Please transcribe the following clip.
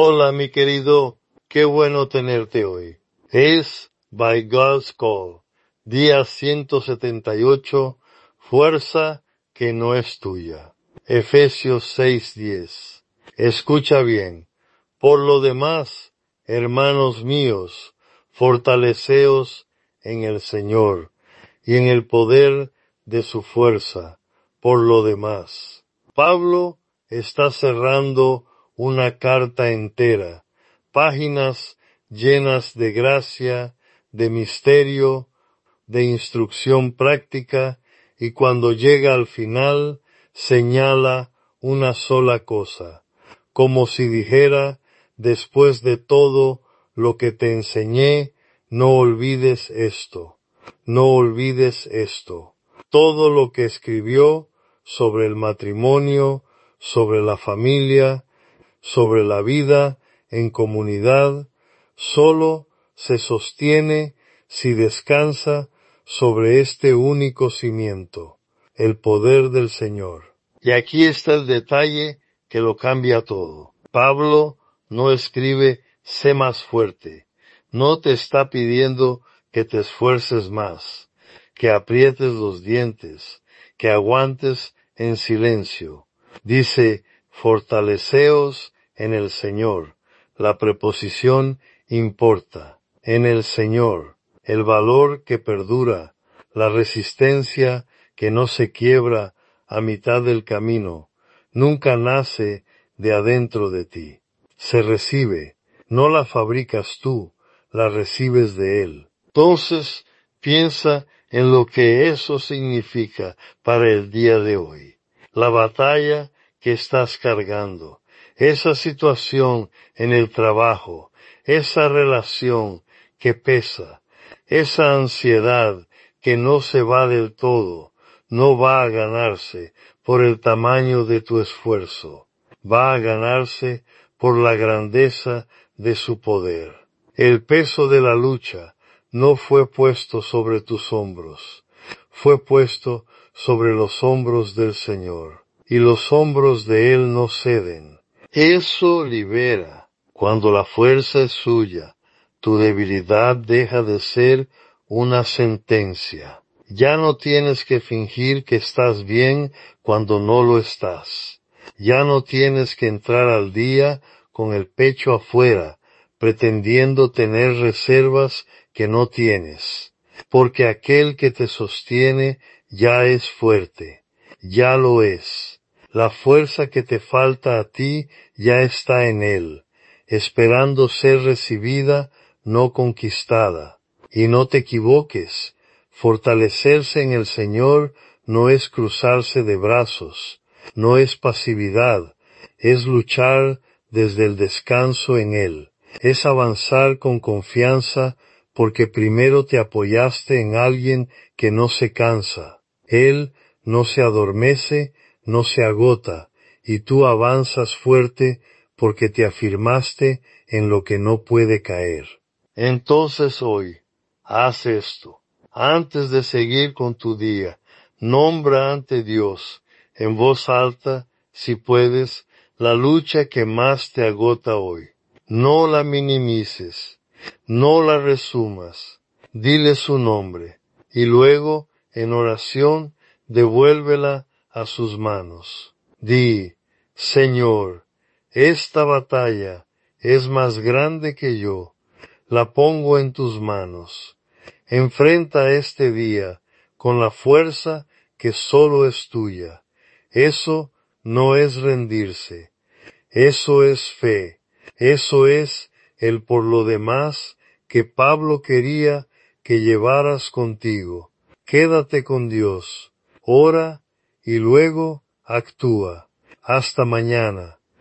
Hola, mi querido, qué bueno tenerte hoy. Es By God's Call, día 178, fuerza que no es tuya. Efesios 6:10. Escucha bien. Por lo demás, hermanos míos, fortaleceos en el Señor y en el poder de su fuerza. Por lo demás, Pablo está cerrando una carta entera, páginas llenas de gracia, de misterio, de instrucción práctica, y cuando llega al final señala una sola cosa, como si dijera: después de todo lo que te enseñé, no olvides esto, no olvides esto. Todo lo que escribió sobre el matrimonio, sobre la familia, sobre la vida en comunidad, solo se sostiene si descansa sobre este único cimiento, el poder del Señor. Y aquí está el detalle que lo cambia todo. Pablo no escribe sé más fuerte, no te está pidiendo que te esfuerces más, que aprietes los dientes, que aguantes en silencio. Dice, fortaleceos en el Señor. La preposición importa. En el Señor. El valor que perdura. La resistencia que no se quiebra a mitad del camino. Nunca nace de adentro de ti. Se recibe. No la fabricas tú, la recibes de Él. Entonces, piensa en lo que eso significa para el día de hoy. La batalla que estás cargando, esa situación en el trabajo, esa relación que pesa, esa ansiedad que no se va del todo, no va a ganarse por el tamaño de tu esfuerzo, va a ganarse por la grandeza de su poder. El peso de la lucha no fue puesto sobre tus hombros, fue puesto sobre los hombros del Señor, y los hombros de Él no ceden. Eso libera. Cuando la fuerza es suya, tu debilidad deja de ser una sentencia. Ya no tienes que fingir que estás bien cuando no lo estás. Ya no tienes que entrar al día con el pecho afuera, pretendiendo tener reservas que no tienes, porque aquel que te sostiene ya es fuerte, ya lo es. La fuerza que te falta a ti ya está en Él, esperando ser recibida, no conquistada. Y no te equivoques, fortalecerse en el Señor no es cruzarse de brazos, no es pasividad, es luchar desde el descanso en Él, es avanzar con confianza porque primero te apoyaste en alguien que no se cansa. Él no se adormece, no se agota, y tú avanzas fuerte porque te afirmaste en lo que no puede caer. Entonces hoy, haz esto. Antes de seguir con tu día, nombra ante Dios, en voz alta, si puedes, la lucha que más te agota hoy. No la minimices, no la resumas, dile su nombre, y luego, en oración, devuélvela a sus manos. Di, Señor, esta batalla es más grande que yo, la pongo en tus manos. Enfrenta este día con la fuerza que solo es tuya. Eso no es rendirse, eso es fe, eso es el por lo demás que Pablo quería que llevaras contigo. Quédate con Dios, ora y luego actúa. Hasta mañana.